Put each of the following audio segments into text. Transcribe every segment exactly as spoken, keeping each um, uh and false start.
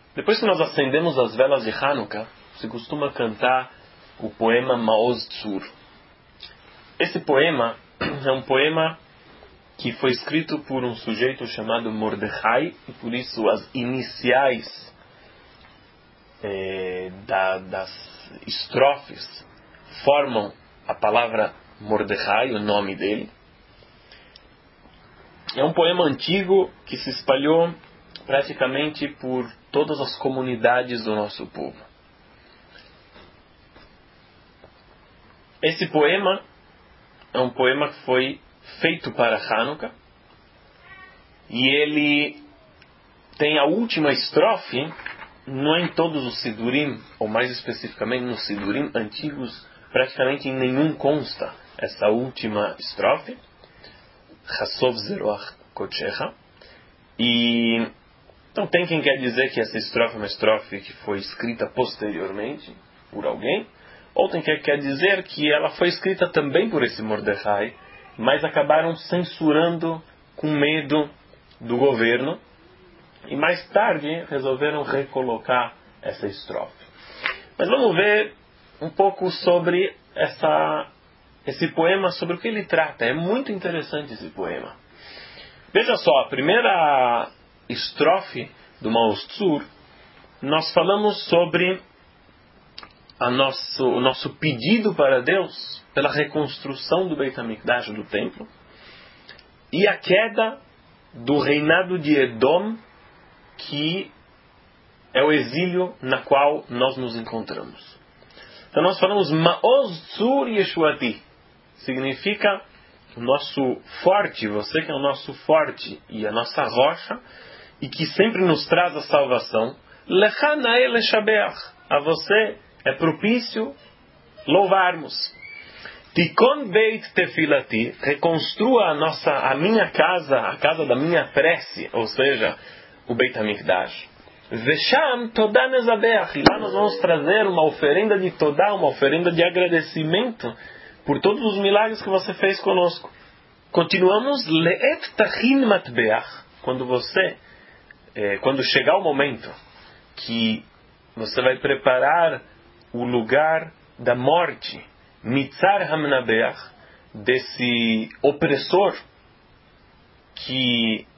Depois que nós acendemos as velas de Hanukkah, se costuma cantar o poema Maoz Tzur. Esse poema é um poema que foi escrito por um sujeito chamado Mordechai, e por isso as iniciais eh, da, das estrofes formam a palavra Mordechai, o nome dele. É um poema antigo que se espalhou praticamente por todas as comunidades do nosso povo. Esse poema é um poema que foi feito para Hanukkah, e ele tem a última estrofe, não é em todos os Sidurim, ou mais especificamente nos Sidurim antigos, praticamente em nenhum consta essa última estrofe, Chasov Zeroach Kodshecha. E então tem quem quer dizer que essa estrofe é uma estrofe que foi escrita posteriormente por alguém, ou tem quem quer dizer que ela foi escrita também por esse Mordechai, mas acabaram censurando com medo do governo, e mais tarde resolveram recolocar essa estrofe. Mas vamos ver um pouco sobre essa, esse poema, sobre o que ele trata. É muito interessante esse poema. Veja só, a primeira estrofe do Maoz Tzur, nós falamos sobre a nosso, o nosso pedido para Deus pela reconstrução do Beit HaMikdash, do templo, e a queda do reinado de Edom, que é o exílio na qual nós nos encontramos. Então nós falamos Maoz Tzur Yeshuati, significa o nosso forte, você que é o nosso forte e a nossa rocha, e que sempre nos traz a salvação. Lecha Nael Leshabeach, a você é propício louvarmos. Tikon Beit Tefilati, reconstrua a, nossa, a minha casa, a casa da minha prece, ou seja, o Beit HaMikdash. Vesham Todá Nezabeach, e lá nós vamos trazer uma oferenda de Todá, uma oferenda de agradecimento por todos os milagres que você fez conosco. Continuamos Leet Tachin Matbeach, quando você, eh, quando chegar o momento que você vai preparar o lugar da morte, Mitzar Hamnabeach, desse opressor que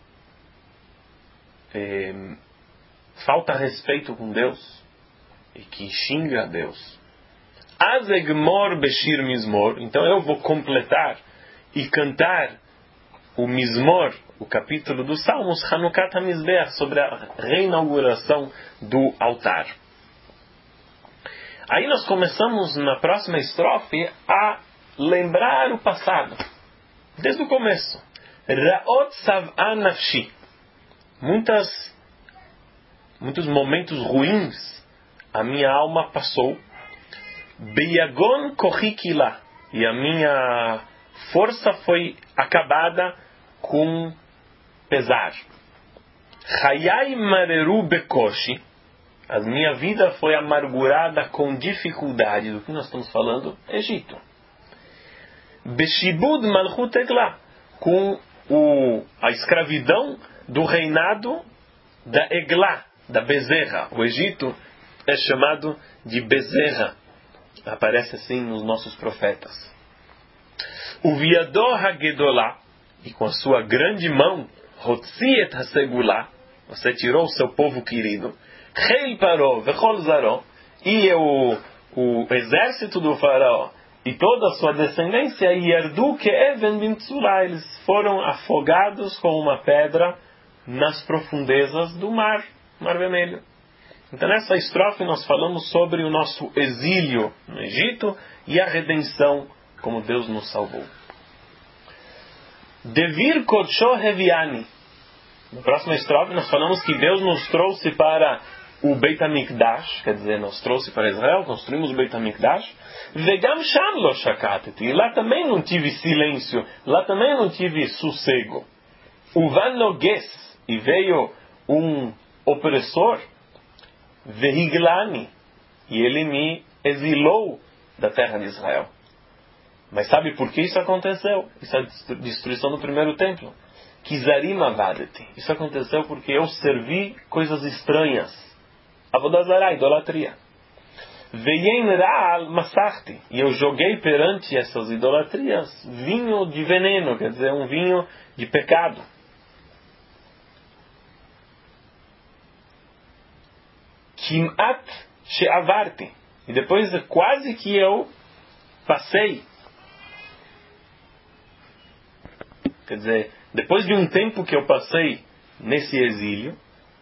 eh, falta respeito com Deus e que xinga a Deus. Azegmor Beshir Mizmor, então eu vou completar e cantar o Mizmor, o capítulo dos Salmos, Hanukat HaMizbeach, sobre a reinauguração do altar. Aí nós começamos na próxima estrofe a lembrar o passado, desde o começo. Ra'ot Sav'an Nafshi, muitas, muitos momentos ruins a minha alma passou. Beyagon Kohikila, e a minha força foi acabada com pesar. Hayai Mareru Bekoshi, a minha vida foi amargurada com dificuldade. Do que nós estamos falando? Egito. Beshibud Malchut Eglah, com o, a escravidão do reinado da Eglah, da bezerra. O Egito é chamado de bezerra. Aparece assim nos nossos profetas. O Viador Hagedolá, e com a sua grande mão, Hotziet Hasegulá, você tirou o seu povo querido. Rei Paró, Vechol Zaró, e o, o exército do faraó e toda a sua descendência, Yardu Ke'even Bimtzulá, eles foram afogados com uma pedra nas profundezas do mar, Mar Vermelho. Então nessa estrofe nós falamos sobre o nosso exílio no Egito e a redenção, como Deus nos salvou. Devir Kodsho Heviani. Na próxima estrofe nós falamos que Deus nos trouxe para o Beit HaMikdash, quer dizer, nos trouxe para Israel, construímos o Beit HaMikdash. Vegam Sham Lo Shakateti, e lá também não tive silêncio, lá também não tive sossego. Uvan Noges, e veio um opressor, Vehiglani, e ele me exilou da terra de Israel. Mas sabe por que isso aconteceu? Isso é a destruição do primeiro templo. Kizarim Avadeti. Isso aconteceu porque eu servi coisas estranhas. Avodazará, idolatria. Veien Ra'al Masachti. E eu joguei perante essas idolatrias vinho de veneno, quer dizer, um vinho de pecado. Kimat She'avarti. E depois quase que eu passei. Quer dizer, depois de um tempo que eu passei nesse exílio,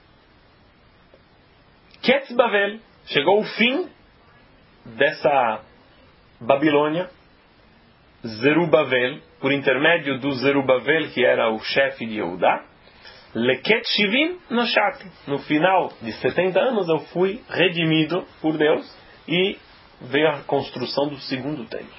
Ketz Bavel, chegou o fim dessa Babilônia, Zerubavel, por intermédio do Zerubavel, que era o chefe de Yehudá, Leket Shivim Noshati. No final de setenta anos eu fui redimido por Deus e veio a construção do segundo templo.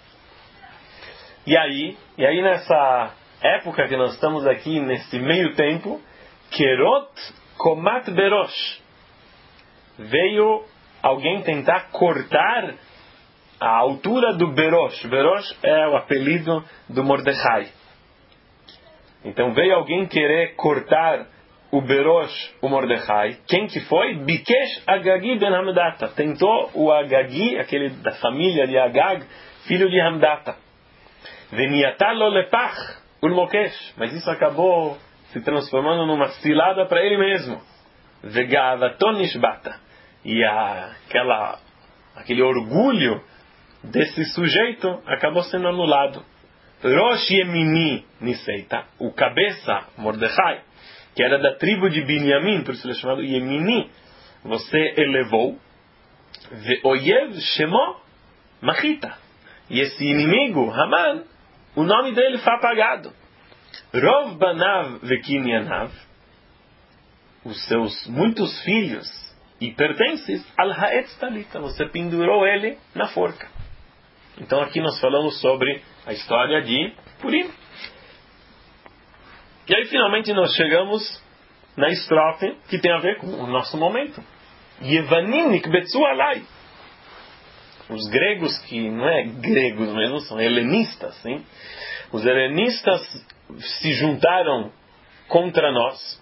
E aí, e aí nessa época que nós estamos aqui, nesse meio tempo, Kerot Komat Berosh, veio alguém tentar cortar a altura do Berosh. Berosh é o apelido do Mordecai. Então veio alguém querer cortar o Berosh, o Mordecai. Quem que foi? Bikesh Agagi ben Hamdata. Tentou o Agagi, aquele da família de Agag, filho de Hamdata. Veniatalo lepach ulmokesh. Mas isso acabou se transformando numa cilada para ele mesmo. Vegavaton nishbata. E a, aquela, aquele orgulho desse sujeito acabou sendo anulado. Rosh Yemini Niseita, o cabeça, Mordecai, que era da tribo de Binyamin, por isso ele é chamado Yemini, você elevou, Ve'oyev Shemo Machita. E esse inimigo, Haman, o nome dele foi apagado. Rov Banav Vekinyanav, os seus muitos filhos e pertences, Al Haetz Talita, você pendurou ele na forca. Então aqui nós falamos sobre a história de Purim. E aí finalmente nós chegamos na estrofe que tem a ver com o nosso momento. Yevanim nikbetzu alai. Os gregos, que não é gregos mesmo, são helenistas, sim? Os helenistas se juntaram contra nós.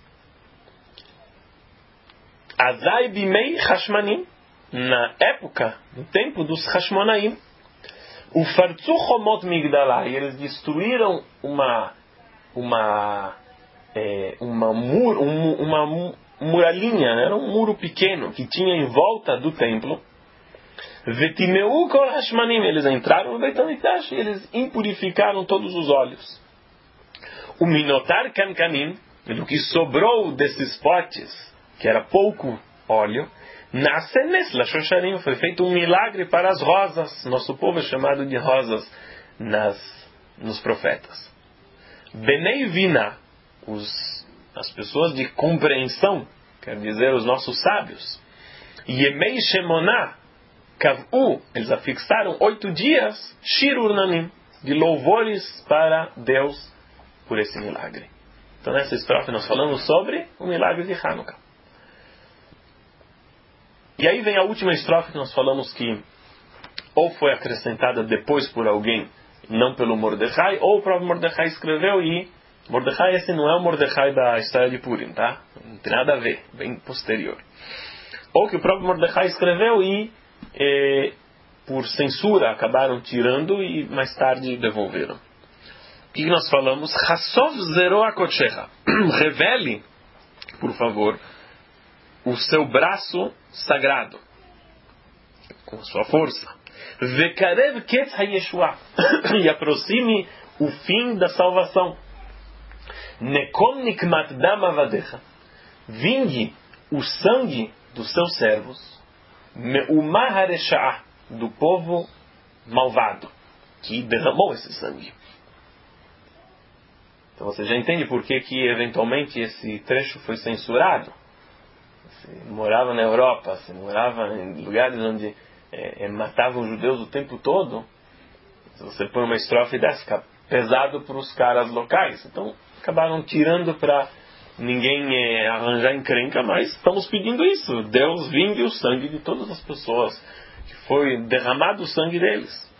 Azai bimei Hashmanim, na época, no tempo dos Hashmonaim. O Fartzu Chomot Migdalá, e eles destruíram uma uma é, uma, mur, um, uma muralhinha, né? Era um muro pequeno que tinha em volta do templo. Vetimeu Kol Hashmanim, eles entraram no Beit HaMikdash e eles impurificaram todos os olhos. O Minotar Kankanim, do que sobrou desses potes, que era pouco óleo, Nascenes Lashosharim, foi feito um milagre para as rosas. Nosso povo é chamado de rosas nas, nos profetas. Benei Vina, os, as pessoas de compreensão, quer dizer, os nossos sábios. Yemei Shemoná, Kavu, eles afixaram oito dias, Shirur Nanim, de louvores para Deus por esse milagre. Então nessa estrofe nós falamos sobre o milagre de Hanukkah. E aí vem a última estrofe que nós falamos que ou foi acrescentada depois por alguém, não pelo Mordecai, ou o próprio Mordecai escreveu e... Mordecai, esse não é o Mordecai da história de Purim, tá? Não tem nada a ver, bem posterior. Ou que o próprio Mordecai escreveu e, e por censura, acabaram tirando e mais tarde devolveram. O que nós falamos? Hassov zero akotchecha. Revele, por favor, o seu braço sagrado, com a sua força. Vekarev ketz hayeshua, e aproxime o fim da salvação. Nekom nikmat dam avadecha, vingue o sangue dos seus servos. Me'uma haresha'a, do povo malvado, que derramou esse sangue. Então você já entende por que que eventualmente esse trecho foi censurado. Se morava na Europa, se morava em lugares onde é, é, matavam os judeus o tempo todo, se você põe uma estrofe dessa, fica pesado para os caras locais. Então acabaram tirando para ninguém é, arranjar encrenca, mas estamos pedindo isso. Deus vingue o sangue de todas as pessoas, que foi derramado o sangue deles.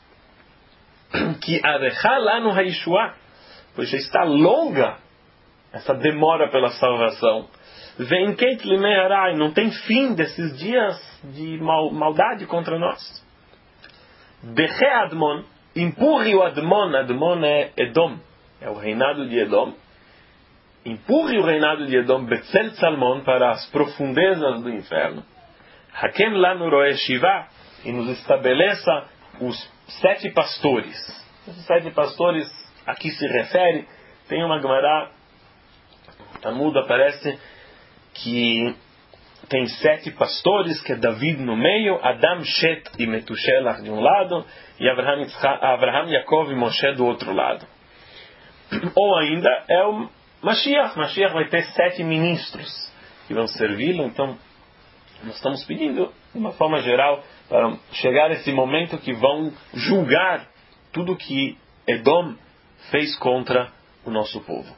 Que arechá lá no Haishua, pois já está longa essa demora pela salvação. Vem Keit Limeharai, não tem fim desses dias de mal, maldade contra nós. Beche Admon, empurre o Admon, Admon é Edom, é o reinado de Edom. Empurre o reinado de Edom, Betzel Salmon, para as profundezas do inferno. Hakem Lanu Roe Shiva, e nos estabeleça os sete pastores. Esses sete pastores a que se refere, tem uma Gemara, Talmud aparece que tem sete pastores, que é David no meio, Adam, Shet e Metushelach de um lado, e Abraham, Abraham, Yaakov e Moshe do outro lado. Ou ainda é o Mashiach. Mashiach vai ter sete ministros que vão servi-lo. Então nós estamos pedindo, de uma forma geral, para chegar esse momento que vão julgar tudo que Edom fez contra o nosso povo.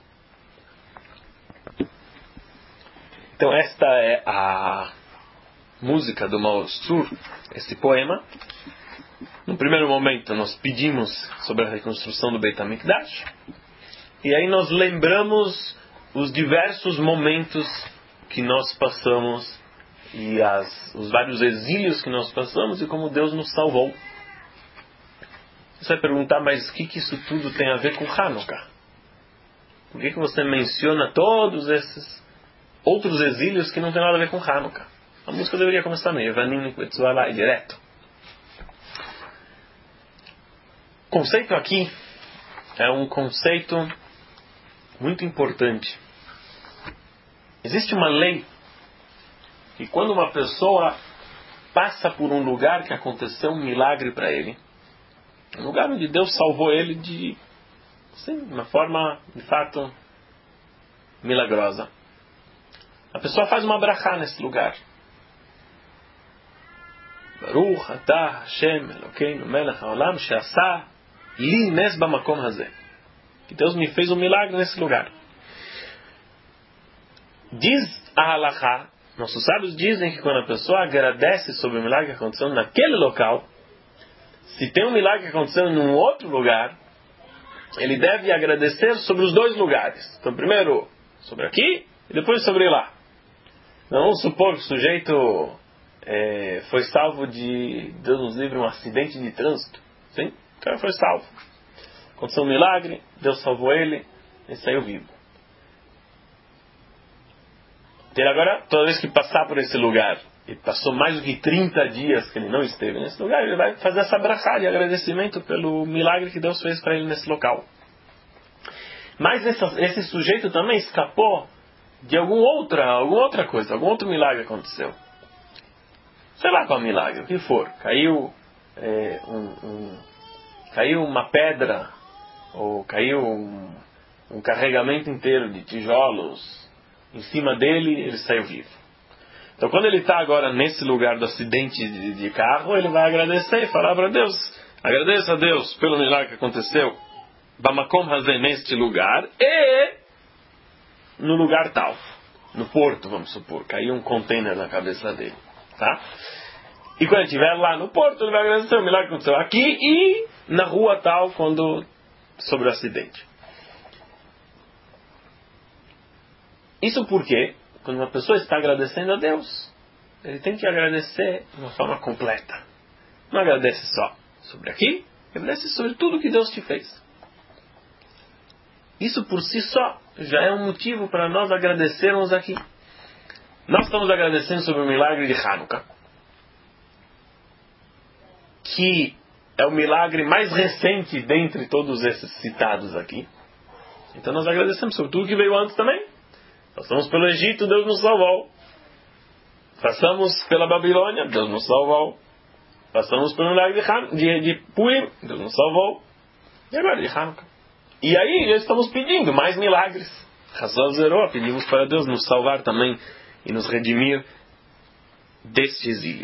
Então esta é a música do Maoz Tzur, esse poema. No primeiro momento nós pedimos sobre a reconstrução do Beit HaMikdash. E aí nós lembramos os diversos momentos que nós passamos e as, os vários exílios que nós passamos e como Deus nos salvou. Você vai perguntar, mas o que, que isso tudo tem a ver com Hanukkah? Por que, que você menciona todos esses outros exílios que não tem nada a ver com Hanukkah? A música deveria começar meio Vanim Kvetzualai direto. O conceito aqui é um conceito muito importante. Existe uma lei que quando uma pessoa passa por um lugar que aconteceu um milagre para ele, um lugar onde Deus salvou ele de sim, uma forma de fato milagrosa, a pessoa faz uma brachá nesse lugar. Baruch atah Hashem Elokeinu melech haolam she'asa li nes bamakom hazeh. Que Deus me fez um milagre nesse lugar. Diz a halachá, nossos sábios dizem que quando a pessoa agradece sobre o milagre que aconteceu naquele local, se tem um milagre que aconteceu em um outro lugar, ele deve agradecer sobre os dois lugares. Então primeiro sobre aqui e depois sobre lá. Não vamos supor que o sujeito é, foi salvo de, Deus nos livre, um acidente de trânsito. Sim? O cara foi salvo. Aconteceu um milagre, Deus salvou ele, ele saiu vivo. Ele agora, toda vez que passar por esse lugar, e passou mais do que trinta dias que ele não esteve nesse lugar, ele vai fazer essa brachá de agradecimento pelo milagre que Deus fez para ele nesse local. Mas esse, esse sujeito também escapou de alguma outra, alguma outra coisa, algum outro milagre aconteceu. Sei lá qual milagre, o que for. Caiu, é, um, um, caiu uma pedra, ou caiu um, um carregamento inteiro de tijolos em cima dele, ele saiu vivo. Então quando ele está agora nesse lugar do acidente de, de carro, ele vai agradecer e falar para Deus, agradeço a Deus pelo milagre que aconteceu, Bamakom Hazeh, neste lugar, e no lugar tal, no porto, vamos supor, caiu um container na cabeça dele, tá? E quando ele estiver lá no porto, ele vai agradecer o milagre que aconteceu aqui e na rua tal, quando sobre o acidente. Isso porque, quando uma pessoa está agradecendo a Deus, ele tem que agradecer de uma forma completa. Não agradece só sobre aqui, agradece sobre tudo que Deus te fez. Isso por si só já é um motivo para nós agradecermos aqui. Nós estamos agradecendo sobre o milagre de Hanukkah, que é o milagre mais recente dentre todos esses citados aqui. Então nós agradecemos sobre tudo que veio antes também. Passamos pelo Egito, Deus nos salvou. Passamos pela Babilônia, Deus nos salvou. Passamos pelo milagre de, de, de Purim, Deus nos salvou. E agora de Hanukkah. E aí já estamos pedindo mais milagres. Razão zerou, pedimos para Deus nos salvar também e nos redimir deste exílio.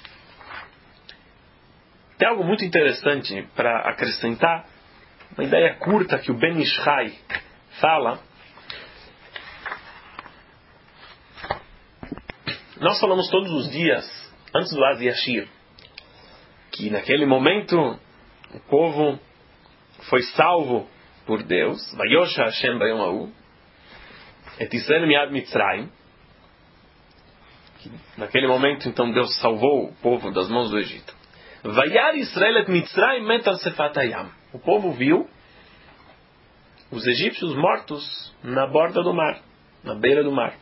Tem algo muito interessante para acrescentar, uma ideia curta que o Ben Ishai fala. Nós falamos todos os dias, antes do Az Yashir, que naquele momento o povo foi salvo por Deus, Vayosha Hashem Bayom Ha'u, Et Israel Miad Mitzrayim, que naquele momento então Deus salvou o povo das mãos do Egito. Vayar Israel et Mitzrayim met al sefat hayam. O povo viu os egípcios mortos na borda do mar, na beira do mar.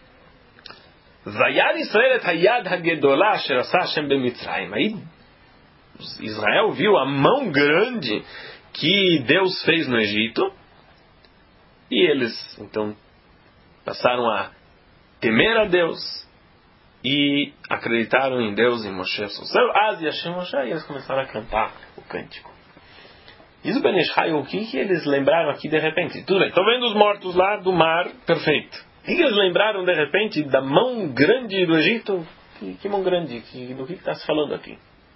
Vayar Israel et hayad hagedolah asher asa Hashem bemitzrayim. Aí Israel viu a mão grande que Deus fez no Egito. E eles então passaram a temer a Deus e acreditaram em Deus, em Moshe. E eles começaram a cantar o cântico. Diz o Ben Ish Chai, o que, que eles lembraram aqui de repente? Tudo bem, estão vendo os mortos lá do mar, perfeito. O que, que eles lembraram de repente da mão grande do Egito? Que, que mão grande? Que, do que está se falando aqui?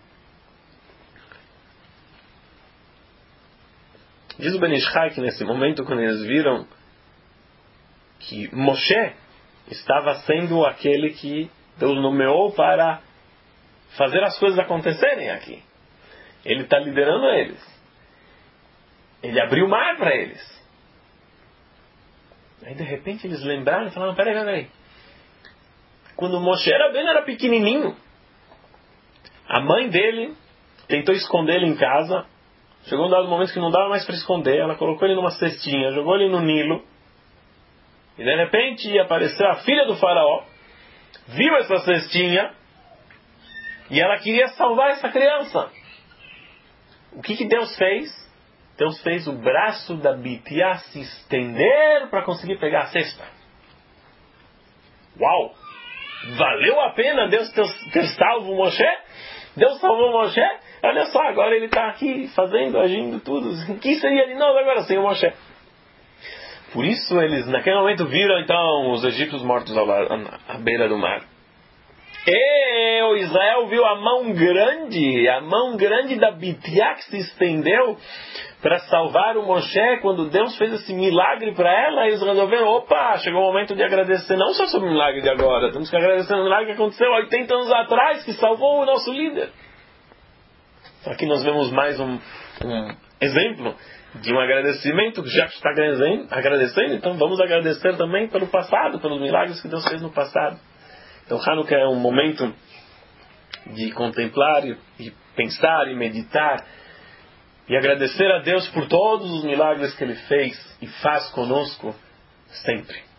Diz o Ben Ish Chai que nesse momento, quando eles viram que Moshe estava sendo aquele que Deus nomeou para fazer as coisas acontecerem aqui. Ele está liderando eles. Ele abriu o mar para eles. Aí de repente eles lembraram e falaram, peraí, peraí. Quando Moshe era bem, era pequenininho. A mãe dele tentou esconder ele em casa. Chegou um dado momento que não dava mais para esconder. Ela colocou ele numa cestinha, jogou ele no Nilo. E de repente apareceu a filha do faraó. Viu essa cestinha. E ela queria salvar essa criança. O que, que Deus fez? Deus fez o braço da Bitiá se estender para conseguir pegar a cesta. Uau! Valeu a pena Deus ter, ter salvo Moshe? Deus salvou Moshe? Olha só, agora ele está aqui fazendo, agindo tudo. O que seria de nós agora sem o Moshe? Por isso eles naquele momento viram então os egípcios mortos ao lado, à beira do mar. E o Israel viu a mão grande, a mão grande da Bitiá que se estendeu para salvar o Moshe. Quando Deus fez esse milagre para ela, eles resolveram, opa, chegou o momento de agradecer, não só sobre o milagre de agora, temos que agradecer o milagre que aconteceu oitenta anos atrás, que salvou o nosso líder. Aqui nós vemos mais um, um exemplo de um agradecimento, que já está agradecendo, então vamos agradecer também pelo passado, pelos milagres que Deus fez no passado. Então Hanukkah é um momento de contemplar, de pensar e meditar e agradecer a Deus por todos os milagres que Ele fez e faz conosco sempre.